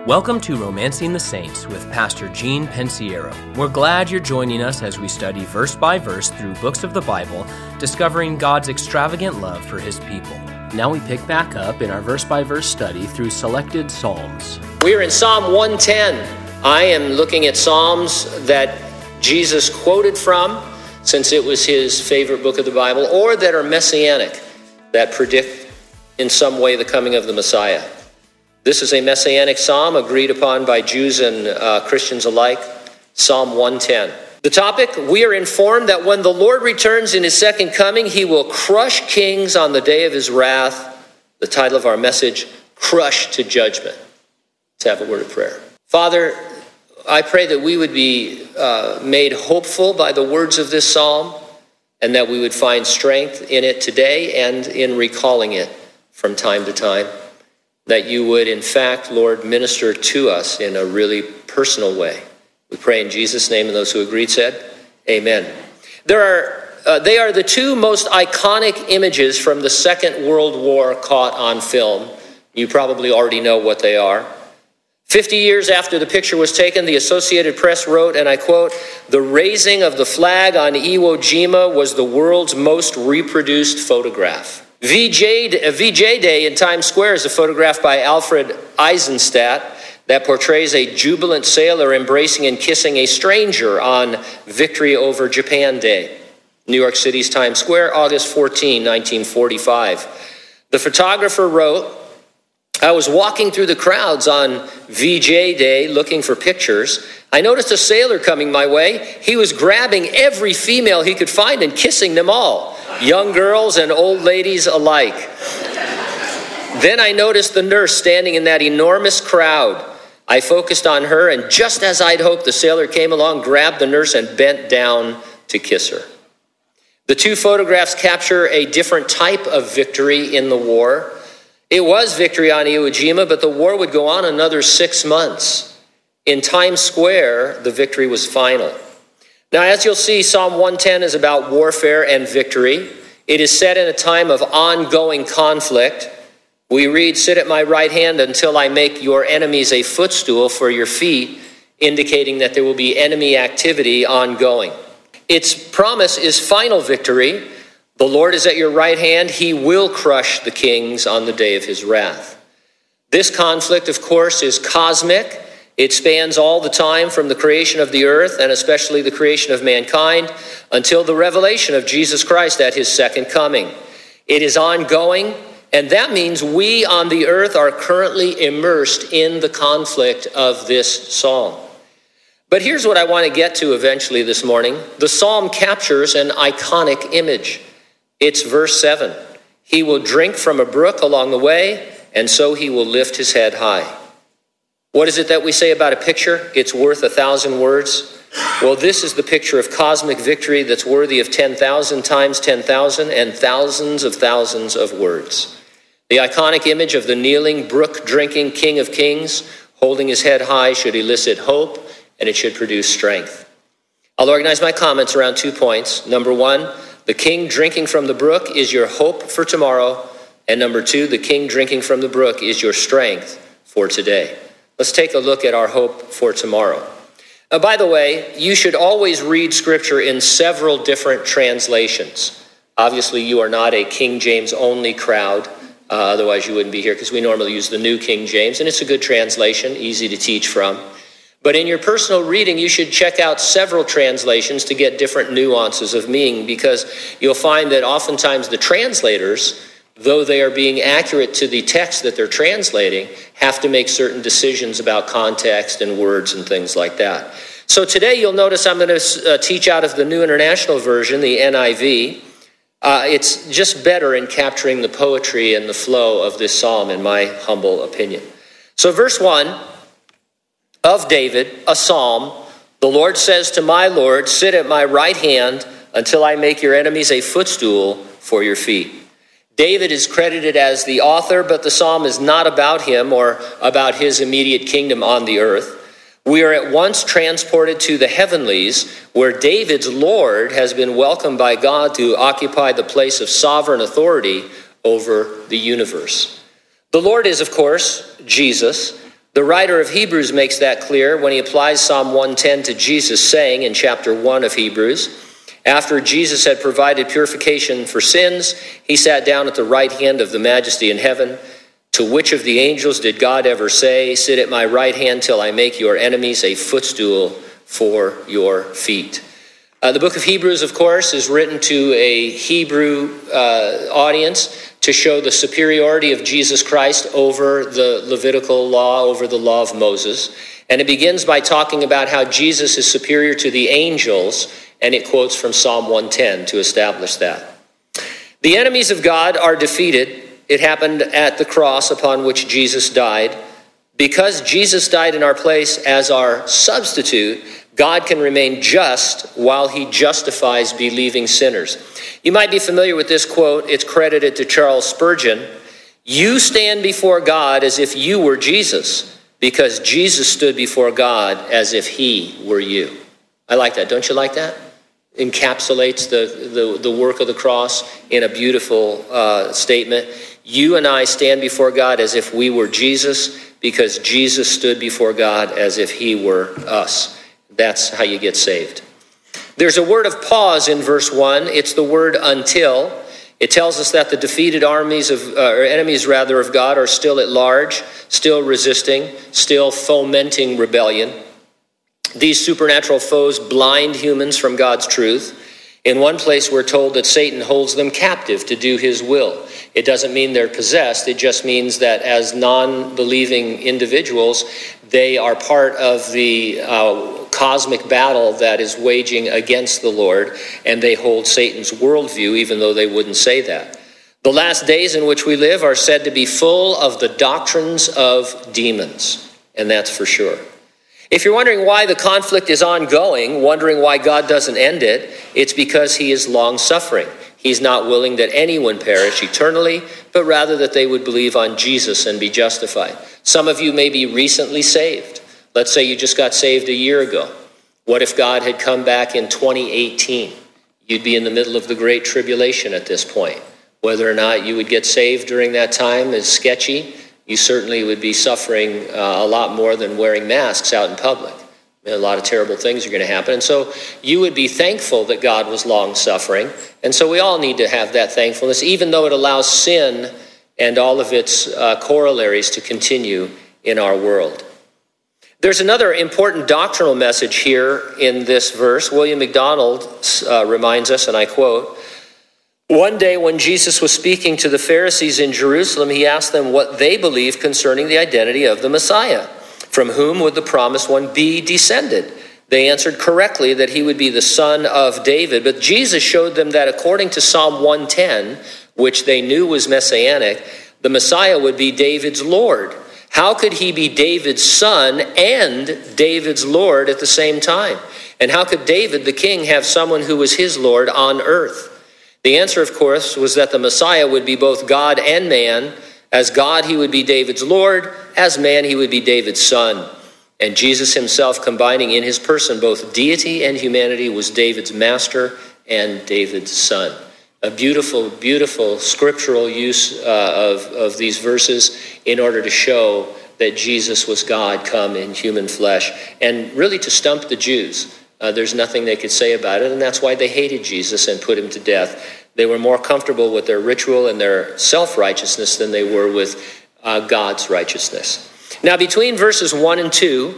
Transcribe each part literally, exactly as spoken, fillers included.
Welcome to Romancing the Saints with Pastor Gene Pensiero. We're glad you're joining us as we study verse by verse through books of the Bible, discovering God's extravagant love for His people. Now we pick back up in our verse by verse study through selected Psalms. We are in Psalm one ten. I am looking at Psalms that Jesus quoted from, since it was his favorite book of the Bible, or that are messianic, that predict in some way the coming of the Messiah. This is a messianic psalm agreed upon by Jews and uh, Christians alike, Psalm one ten. The topic, we are informed that when the Lord returns in his second coming, he will crush kings on the day of his wrath. The title of our message, Crushed to Judgment. Let's have a word of prayer. Father, I pray that we would be uh, made hopeful by the words of this psalm, and that we would find strength in it today and in recalling it from time to time. That you would, in fact, Lord, minister to us in a really personal way. We pray in Jesus' name, and those who agreed said, amen. There are, uh, they are the two most iconic images from the Second World War caught on film. You probably already know what they are. Fifty years after the picture was taken, the Associated Press wrote, and I quote, "The raising of the flag on Iwo Jima was the world's most reproduced photograph." V J, V J Day in Times Square is a photograph by Alfred Eisenstadt that portrays a jubilant sailor embracing and kissing a stranger on Victory over Japan Day. New York City's Times Square, August fourteenth, nineteen forty-five. The photographer wrote, "I was walking through the crowds on V J Day looking for pictures. I noticed a sailor coming my way. He was grabbing every female he could find and kissing them all, young girls and old ladies alike. Then I noticed the nurse standing in that enormous crowd. I focused on her, and just as I'd hoped, the sailor came along, grabbed the nurse, and bent down to kiss her." The two photographs capture a different type of victory in the war. It was victory on Iwo Jima, but the war would go on another six months. In Times Square, the victory was final. Now, as you'll see, Psalm one ten is about warfare and victory. It is set in a time of ongoing conflict. We read, "Sit at my right hand until I make your enemies a footstool for your feet," indicating that there will be enemy activity ongoing. Its promise is final victory. The Lord is at your right hand. He will crush the kings on the day of his wrath. This conflict, of course, is cosmic. It spans all the time from the creation of the earth, and especially the creation of mankind, until the revelation of Jesus Christ at his second coming. It is ongoing, and that means we on the earth are currently immersed in the conflict of this psalm. But here's what I want to get to eventually this morning. The psalm captures an iconic image. It's verse seven. "He will drink from a brook along the way, and so he will lift his head high." What is it that we say about a picture? It's worth a thousand words. Well, this is the picture of cosmic victory that's worthy of ten thousand times ten thousand and thousands of thousands of words. The iconic image of the kneeling, brook-drinking King of Kings holding his head high should elicit hope, and it should produce strength. I'll organize my comments around two points. Number one, the king drinking from the brook is your hope for tomorrow. And number two, the king drinking from the brook is your strength for today. Let's take a look at our hope for tomorrow. Uh, by the way, you should always read Scripture in several different translations. Obviously, you are not a King James only crowd. Uh, otherwise, you wouldn't be here, because we normally use the New King James, and it's a good translation, easy to teach from. But in your personal reading, you should check out several translations to get different nuances of meaning, because you'll find that oftentimes the translators, though they are being accurate to the text that they're translating, have to make certain decisions about context and words and things like that. So today you'll notice I'm going to uh, teach out of the New International Version, the N I V. Uh, it's just better in capturing the poetry and the flow of this psalm, in my humble opinion. So verse one of David, a psalm, "The Lord says to my Lord, sit at my right hand until I make your enemies a footstool for your feet." David is credited as the author, but the psalm is not about him or about his immediate kingdom on the earth. We are at once transported to the heavenlies, where David's Lord has been welcomed by God to occupy the place of sovereign authority over the universe. The Lord is, of course, Jesus. The writer of Hebrews makes that clear when he applies Psalm one ten to Jesus, saying in chapter one of Hebrews, after Jesus had provided purification for sins, he sat down at the right hand of the Majesty in heaven. To which of the angels did God ever say, sit at my right hand till I make your enemies a footstool for your feet? Uh, the book of Hebrews, of course, is written to a Hebrew uh, audience to show the superiority of Jesus Christ over the Levitical law, over the law of Moses. And it begins by talking about how Jesus is superior to the angels, and it quotes from Psalm one ten to establish that. The enemies of God are defeated. It happened at the cross upon which Jesus died. Because Jesus died in our place as our substitute, God can remain just while he justifies believing sinners. You might be familiar with this quote. It's credited to Charles Spurgeon. You stand before God as if you were Jesus, because Jesus stood before God as if he were you. I like that. Don't you like that? Encapsulates the, the, the work of the cross in a beautiful uh, statement. You and I stand before God as if we were Jesus, because Jesus stood before God as if he were us. That's how you get saved. There's a word of pause in verse one. It's the word until. It tells us that the defeated armies of, uh, or enemies rather of God are still at large, still resisting, still fomenting rebellion. These supernatural foes blind humans from God's truth. In one place, we're told that Satan holds them captive to do his will. It doesn't mean they're possessed. It just means that as non-believing individuals, they are part of the uh, cosmic battle that is waging against the Lord, and they hold Satan's worldview, even though they wouldn't say that. The last days in which we live are said to be full of the doctrines of demons, and that's for sure. If you're wondering why the conflict is ongoing, wondering why God doesn't end it, it's because he is long-suffering. He's not willing that anyone perish eternally, but rather that they would believe on Jesus and be justified. Some of you may be recently saved. Let's say you just got saved a year ago. What if God had come back in twenty eighteen? You'd be in the middle of the Great Tribulation at this point. Whether or not you would get saved during that time is sketchy. You certainly would be suffering uh, a lot more than wearing masks out in public. A lot of terrible things are going to happen. And so you would be thankful that God was long-suffering. And so we all need to have that thankfulness, even though it allows sin and all of its uh, corollaries to continue in our world. There's another important doctrinal message here in this verse. William MacDonald uh, reminds us, and I quote, one day when Jesus was speaking to the Pharisees in Jerusalem, he asked them what they believed concerning the identity of the Messiah. From whom would the promised one be descended? They answered correctly that he would be the son of David. But Jesus showed them that according to Psalm one ten, which they knew was messianic, the Messiah would be David's Lord. How could he be David's son and David's Lord at the same time? And how could David, the king, have someone who was his Lord on earth? The answer, of course, was that the Messiah would be both God and man. As God, he would be David's Lord. As man, he would be David's son. And Jesus himself, combining in his person both deity and humanity, was David's master and David's son. A beautiful, beautiful scriptural use uh, of, of these verses in order to show that Jesus was God come in human flesh, and really to stump the Jews. Uh, there's nothing they could say about it, and that's why they hated Jesus and put him to death. They were more comfortable with their ritual and their self-righteousness than they were with uh, God's righteousness. Now, between verses one and two,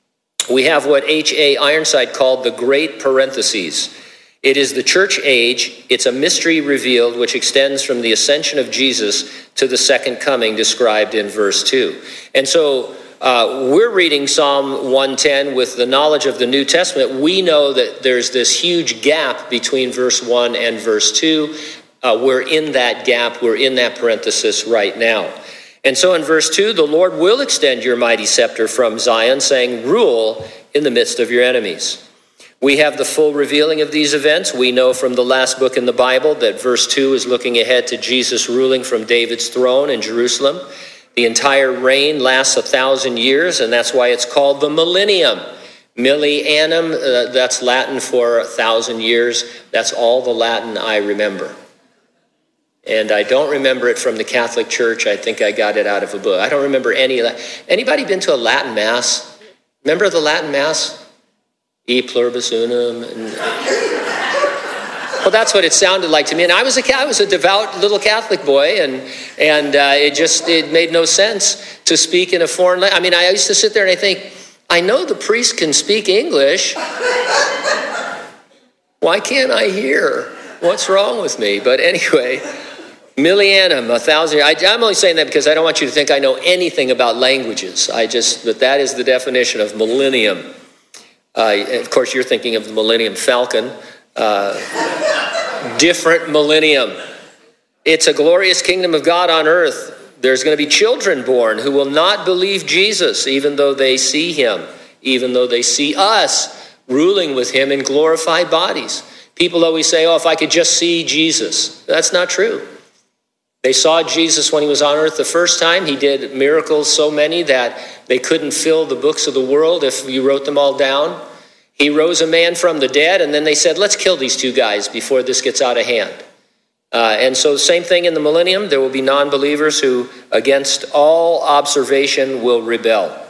we have what H A Ironside called the great parentheses. It is the church age. It's a mystery revealed which extends from the ascension of Jesus to the second coming described in verse two. And so uh, we're reading Psalm one ten with the knowledge of the New Testament. We know that there's this huge gap between verse one and verse two. Uh, we're in that gap. We're in that parenthesis right now. And so in verse two, the Lord will extend your mighty scepter from Zion, saying, rule in the midst of your enemies. We have the full revealing of these events. We know from the last book in the Bible that verse two is looking ahead to Jesus ruling from David's throne in Jerusalem. The entire reign lasts a thousand years, and that's why it's called the millennium. Millennium, uh, that's Latin for a thousand years. That's all the Latin I remember. And I don't remember it from the Catholic Church. I think I got it out of a book. I don't remember any of that. Anybody been to a Latin Mass? Remember the Latin Mass? E pluribus unum. And, well, that's what it sounded like to me. And I was a I was a devout little Catholic boy, and and uh, it just it made no sense to speak in a foreign language. I mean, I used to sit there and I think, I know the priest can speak English. Why can't I hear? What's wrong with me? But anyway, millennium, a thousand years. I, I'm only saying that because I don't want you to think I know anything about languages. I just, but that is the definition of millennium. Uh, of course, you're thinking of the Millennium Falcon. Uh, different millennium. It's a glorious kingdom of God on earth. There's going to be children born who will not believe Jesus, even though they see him, even though they see us ruling with him in glorified bodies. People always say, oh, if I could just see Jesus. That's not true. They saw Jesus when he was on earth the first time. He did miracles so many that they couldn't fill the books of the world if you wrote them all down. He rose a man from the dead, and then they said, let's kill these two guys before this gets out of hand. Uh, and so same thing in the millennium. There will be non-believers who, against all observation, will rebel.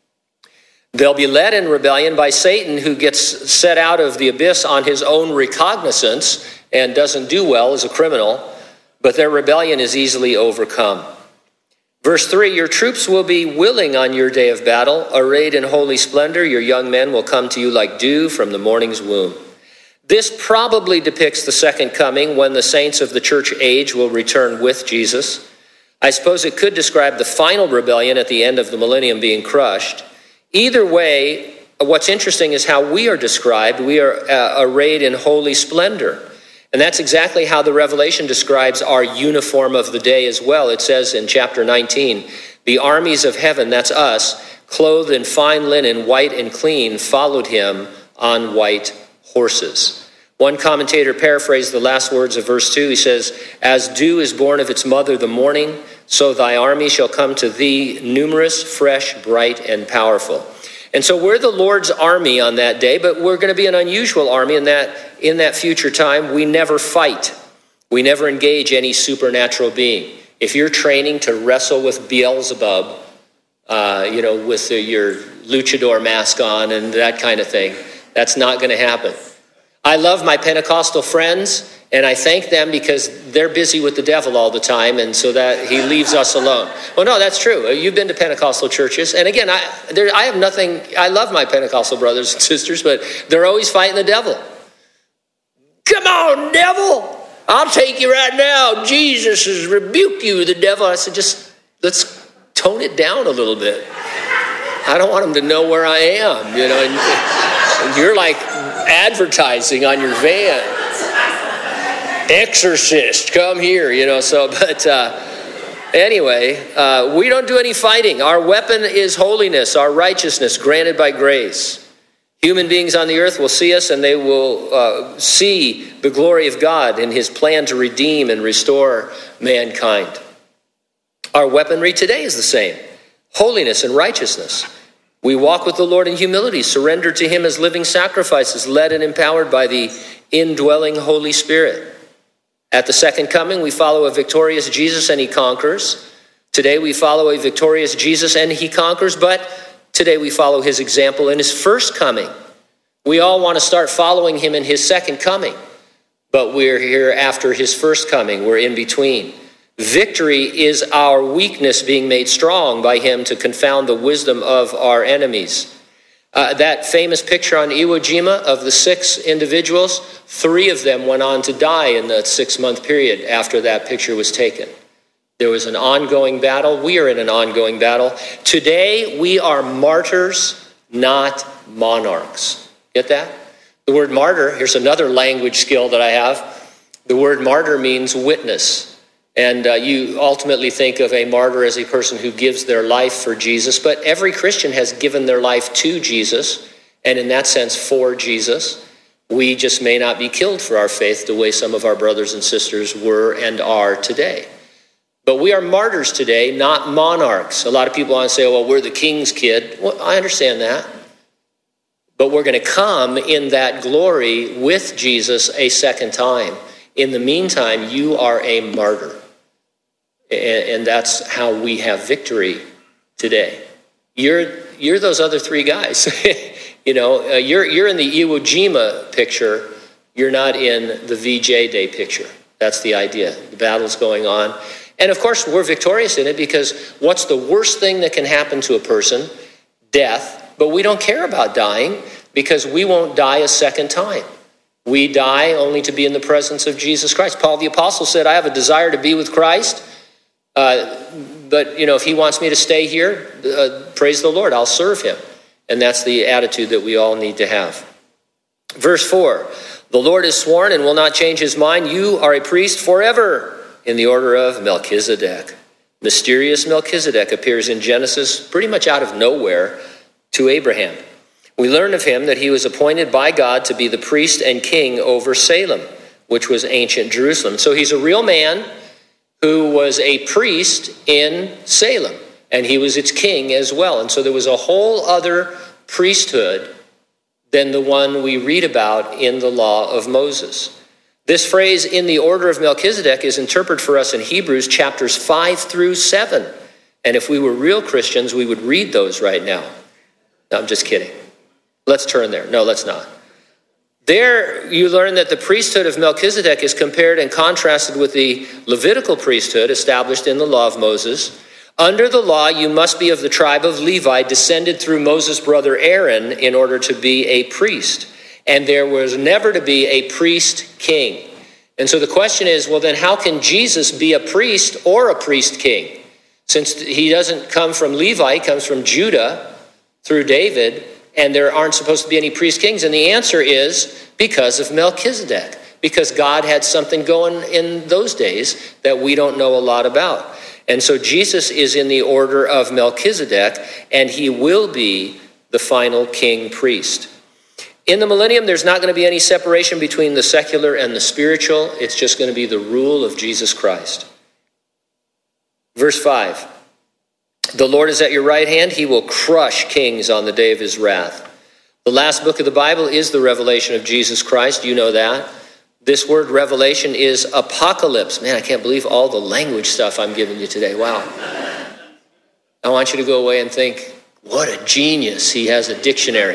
They'll be led in rebellion by Satan, who gets set out of the abyss on his own recognizance and doesn't do well as a criminal, but their rebellion is easily overcome. Verse three, your troops will be willing on your day of battle, arrayed in holy splendor. Your young men will come to you like dew from the morning's womb. This probably depicts the second coming, when the saints of the church age will return with Jesus. I suppose it could describe the final rebellion at the end of the millennium being crushed. Either way, what's interesting is how we are described. We are uh, arrayed in holy splendor. And that's exactly how the Revelation describes our uniform of the day as well. It says in chapter nineteen, the armies of heaven, that's us, clothed in fine linen, white and clean, followed him on white horses. One commentator paraphrased the last words of verse two. He says, as dew is born of its mother the morning, so thy army shall come to thee, numerous, fresh, bright, and powerful. And so we're the Lord's army on that day, but we're going to be an unusual army in that in that future time. We never fight. We never engage any supernatural being. If you're training to wrestle with Beelzebub, uh, you know, with the, your luchador mask on and that kind of thing, that's not going to happen. I love my Pentecostal friends, and I thank them because they're busy with the devil all the time, and so that he leaves us alone. Well, no, that's true. You've been to Pentecostal churches, and again, I, there, I have nothing. I love my Pentecostal brothers and sisters, but they're always fighting the devil. Come on, devil! I'll take you right now. Jesus has rebuked you, the devil. I said, just let's tone it down a little bit. I don't want them to know where I am, you know. And, and you're like advertising on your van. Exorcist, come here, you know. So, but uh, anyway, uh, we don't do any fighting. Our weapon is holiness, our righteousness granted by grace. Human beings on the earth will see us, and they will uh, see the glory of God in his plan to redeem and restore mankind. Our weaponry today is the same: holiness and righteousness. We walk with the Lord in humility, surrendered to him as living sacrifices, led and empowered by the indwelling Holy Spirit. At the second coming, we follow a victorious Jesus and he conquers. Today we follow a victorious Jesus and he conquers, but today we follow his example in his first coming. We all want to start following him in his second coming, but we're here after his first coming. We're in between. Victory is our weakness being made strong by him to confound the wisdom of our enemies. Uh, that famous picture on Iwo Jima of the six individuals, three of them went on to die in the six-month period after that picture was taken. There was an ongoing battle. We are in an ongoing battle. Today, we are martyrs, not monarchs. Get that? The word martyr, here's another language skill that I have. The word martyr means witness. And uh, you ultimately think of a martyr as a person who gives their life for Jesus, but every Christian has given their life to Jesus, and in that sense, for Jesus. We just may not be killed for our faith the way some of our brothers and sisters were and are today. But we are martyrs today, not monarchs. A lot of people want to say, well, we're the king's kid. Well, I understand that. But we're going to come in that glory with Jesus a second time. In the meantime, you are a martyr. And that's how we have victory today. You're you're those other three guys. you know, uh, you're you're in the Iwo Jima picture. You're not in the V J Day picture. That's the idea. The battle's going on. And of course, we're victorious in it because what's the worst thing that can happen to a person? Death. But we don't care about dying because we won't die a second time. We die only to be in the presence of Jesus Christ. Paul the Apostle said, I have a desire to be with Christ. Uh, but, you know, if he wants me to stay here, uh, praise the Lord, I'll serve him. And that's the attitude that we all need to have. Verse four, the Lord has sworn and will not change his mind. You are a priest forever in the order of Melchizedek. Mysterious Melchizedek appears in Genesis pretty much out of nowhere to Abraham. We learn of him that he was appointed by God to be the priest and king over Salem, which was ancient Jerusalem. So he's a real man who was a priest in Salem, and he was its king as well. And so there was a whole other priesthood than the one we read about in the law of Moses. This phrase, in the order of Melchizedek, is interpreted for us in Hebrews chapters five through seven. And if we were real Christians, we would read those right now. No, I'm just kidding. Let's turn there. No, let's not. There you learn that the priesthood of Melchizedek is compared and contrasted with the Levitical priesthood established in the law of Moses. Under the law, you must be of the tribe of Levi, descended through Moses' brother Aaron, in order to be a priest. And there was never to be a priest king. And so the question is, well, then how can Jesus be a priest or a priest king? Since he doesn't come from Levi, he comes from Judah through David, and there aren't supposed to be any priest kings. And the answer is because of Melchizedek, because God had something going in those days that we don't know a lot about. And so Jesus is in the order of Melchizedek, and he will be the final king priest. In the millennium, there's not going to be any separation between the secular and the spiritual. It's just going to be the rule of Jesus Christ. Verse five. The Lord is at your right hand. He will crush kings on the day of his wrath. The last book of the Bible is the revelation of Jesus Christ. You know that. This word revelation is apocalypse. Man, I can't believe all the language stuff I'm giving you today. Wow. I want you to go away and think, what a genius. He has a dictionary.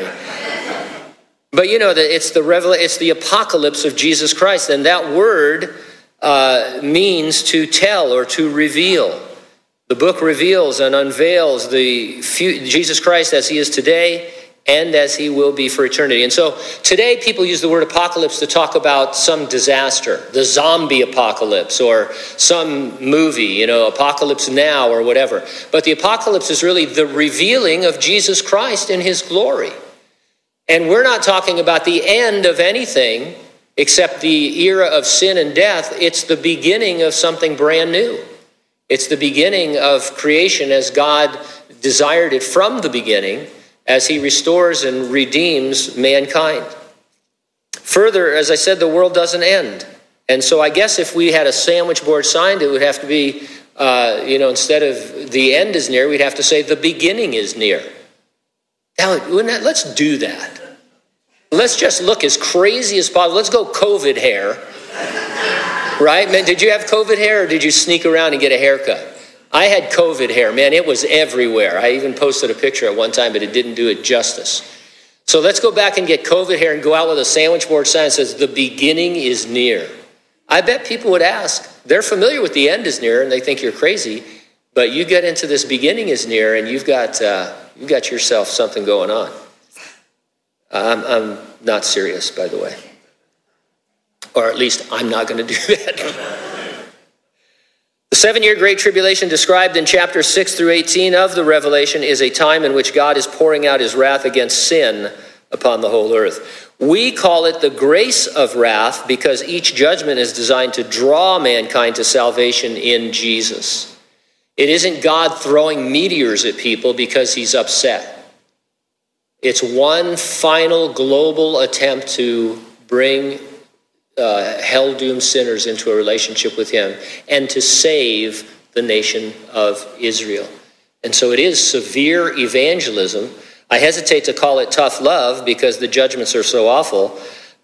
But you know that it's the revel- it's the apocalypse of Jesus Christ. And that word uh, means to tell or to reveal. The book reveals and unveils the few, Jesus Christ as he is today and as he will be for eternity. And so today people use the word apocalypse to talk about some disaster, the zombie apocalypse or some movie, you know, Apocalypse Now or whatever. But the apocalypse is really the revealing of Jesus Christ in his glory. And we're not talking about the end of anything except the era of sin and death. It's the beginning of something brand new. It's the beginning of creation as God desired it from the beginning, as he restores and redeems mankind. Further, as I said, the world doesn't end. And so I guess if we had a sandwich board signed, it would have to be, uh, you know, instead of the end is near, we'd have to say the beginning is near. Now, wouldn't that, let's do that. Let's just look as crazy as possible. Let's go COVID hair. Right? Man, did you have COVID hair or did you sneak around and get a haircut? I had COVID hair. Man, it was everywhere. I even posted a picture at one time, but it didn't do it justice. So let's go back and get COVID hair and go out with a sandwich board sign that says, the beginning is near. I bet people would ask. They're familiar with the end is near and they think you're crazy, but you get into this beginning is near and you've got, uh, you've got yourself something going on. I'm, I'm not serious, by the way. Or at least I'm not going to do that. The seven-year Great Tribulation described in chapters six through eighteen of the Revelation is a time in which God is pouring out his wrath against sin upon the whole earth. We call it the grace of wrath because each judgment is designed to draw mankind to salvation in Jesus. It isn't God throwing meteors at people because he's upset. It's one final global attempt to bring Uh, hell-doomed sinners into a relationship with him and to save the nation of Israel. And so it is severe evangelism. I hesitate to call it tough love because the judgments are so awful,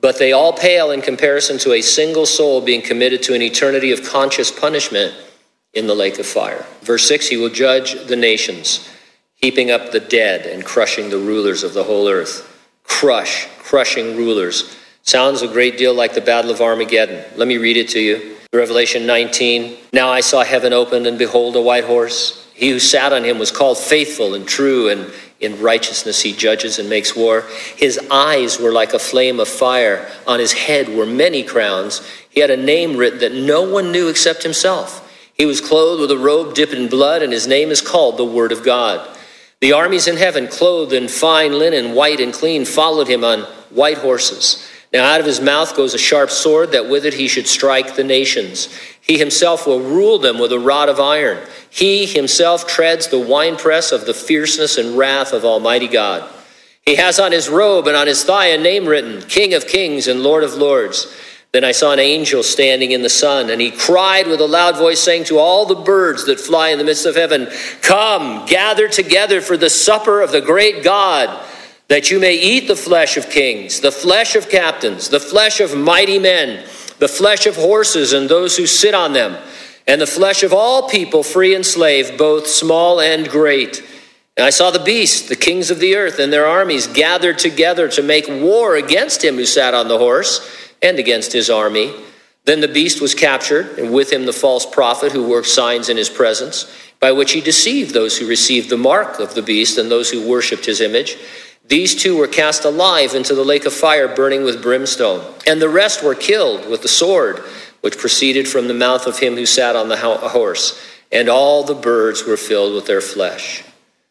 but they all pale in comparison to a single soul being committed to an eternity of conscious punishment in the lake of fire. Verse six, he will judge the nations, heaping up the dead and crushing the rulers of the whole earth. Crush, crushing rulers. Sounds a great deal like the Battle of Armageddon. Let me read it to you. Revelation nineteen, now I saw heaven opened, and behold, a white horse. He who sat on him was called Faithful and True, and in righteousness he judges and makes war. His eyes were like a flame of fire. On his head were many crowns. He had a name written that no one knew except himself. He was clothed with a robe dipped in blood, and his name is called the Word of God. The armies in heaven, clothed in fine linen, white and clean, followed him on white horses. Now out of his mouth goes a sharp sword, that with it he should strike the nations. He himself will rule them with a rod of iron. He himself treads the winepress of the fierceness and wrath of Almighty God. He has on his robe and on his thigh a name written, King of Kings and Lord of Lords. Then I saw an angel standing in the sun, and he cried with a loud voice, saying to all the birds that fly in the midst of heaven, come, gather together for the supper of the great God, that you may eat the flesh of kings, the flesh of captains, the flesh of mighty men, the flesh of horses and those who sit on them, and the flesh of all people, free and slave, both small and great. And I saw the beast, the kings of the earth, and their armies gathered together to make war against him who sat on the horse and against his army. Then the beast was captured, and with him the false prophet who worked signs in his presence, by which he deceived those who received the mark of the beast and those who worshipped his image. These two were cast alive into the lake of fire burning with brimstone. And the rest were killed with the sword, which proceeded from the mouth of him who sat on the horse. And all the birds were filled with their flesh.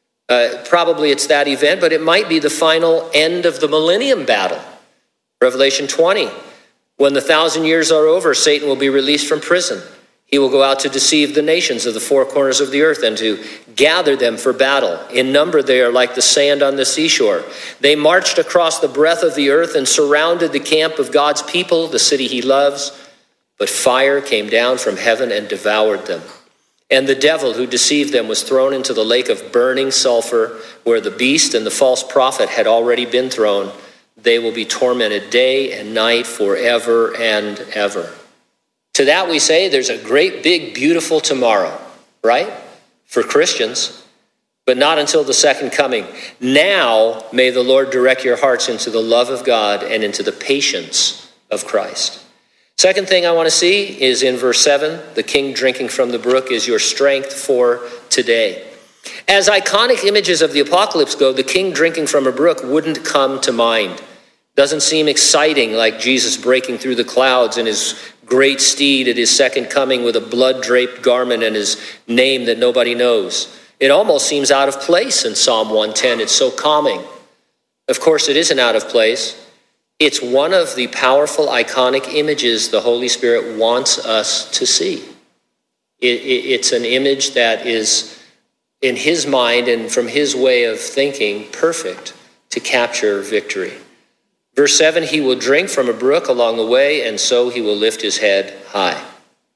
Uh, probably it's that event, but it might be the final end of the millennium battle. Revelation twenty. When the thousand years are over, Satan will be released from prison. He will go out to deceive the nations of the four corners of the earth and to gather them for battle. In number, they are like the sand on the seashore. They marched across the breadth of the earth and surrounded the camp of God's people, the city he loves. But fire came down from heaven and devoured them. And the devil who deceived them was thrown into the lake of burning sulfur, where the beast and the false prophet had already been thrown. They will be tormented day and night forever and ever. To that we say there's a great, big, beautiful tomorrow, right? For Christians, but not until the second coming. Now may the Lord direct your hearts into the love of God and into the patience of Christ. Second thing I want to see is in verse seven, the king drinking from the brook is your strength for today. As iconic images of the apocalypse go, the king drinking from a brook wouldn't come to mind. Doesn't seem exciting, like Jesus breaking through the clouds in his great steed at his second coming with a blood-draped garment and his name that nobody knows. It almost seems out of place in Psalm one ten. It's so calming. Of course, it isn't out of place. It's one of the powerful, iconic images the Holy Spirit wants us to see. It, it, it's an image that is, in his mind and from his way of thinking, perfect to capture victory. Verse seven, he will drink from a brook along the way, and so he will lift his head high.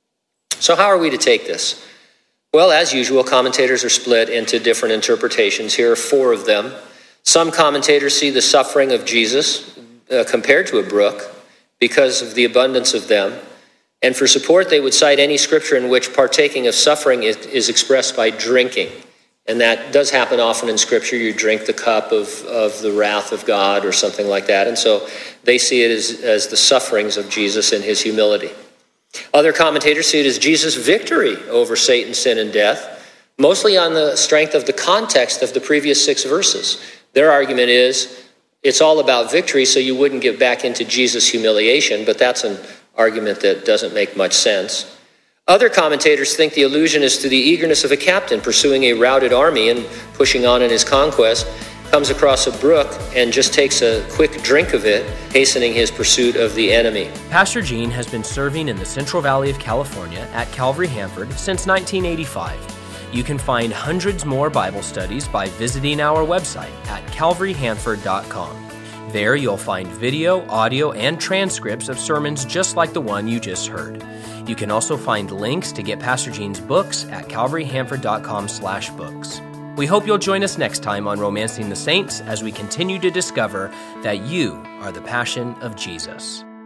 So how are we to take this? Well, as usual, commentators are split into different interpretations. Here are four of them. Some commentators see the suffering of Jesus uh, compared to a brook because of the abundance of them. And for support, they would cite any scripture in which partaking of suffering is, is expressed by drinking. And that does happen often in Scripture. You drink the cup of, of the wrath of God or something like that. And so they see it as, as the sufferings of Jesus in his humility. Other commentators see it as Jesus' victory over Satan, sin, and death, mostly on the strength of the context of the previous six verses. Their argument is it's all about victory, so you wouldn't get back into Jesus' humiliation, but that's an argument that doesn't make much sense. Other commentators think the allusion is to the eagerness of a captain pursuing a routed army and pushing on in his conquest, comes across a brook and just takes a quick drink of it, hastening his pursuit of the enemy. Pastor Gene has been serving in the Central Valley of California at Calvary Hanford since nineteen eighty-five. You can find hundreds more Bible studies by visiting our website at calvary hanford dot com. There you'll find video, audio, and transcripts of sermons just like the one you just heard. You can also find links to get Pastor Gene's books at calvary hanford dot com slash books. We hope you'll join us next time on Romancing the Saints as we continue to discover that you are the passion of Jesus.